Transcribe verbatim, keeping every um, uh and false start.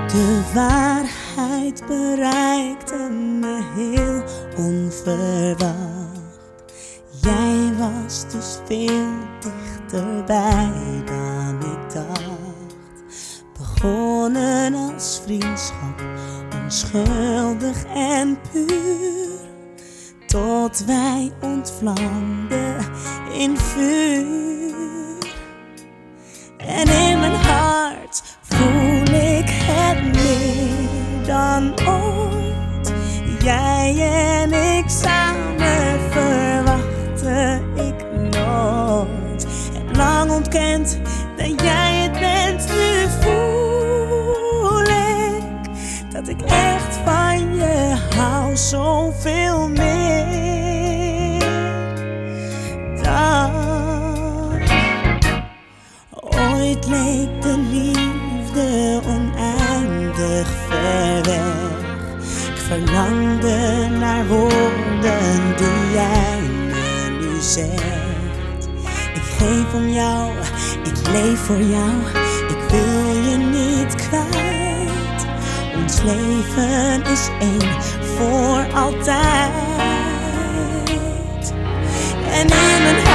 De waarheid bereikte me heel onverwacht. Jij was dus veel dichterbij dan ik dacht. Begonnen als vriendschap, onschuldig en puur, tot wij ontvlamden in vuur. En in mijn hart voel ik het meer dan ooit. Jij en ik samen verwachtte ik nooit. Heb lang ontkend dat jij het bent. Nu voel ik dat ik echt van je hou, zoveel meer dan ooit leek de liefde oneindig ver weg. Ik verlangde naar woorden die jij me nu zegt. Ik geef om jou, ik leef voor jou, ik wil je niet kwijt. Ons leven is één voor altijd. En in mijn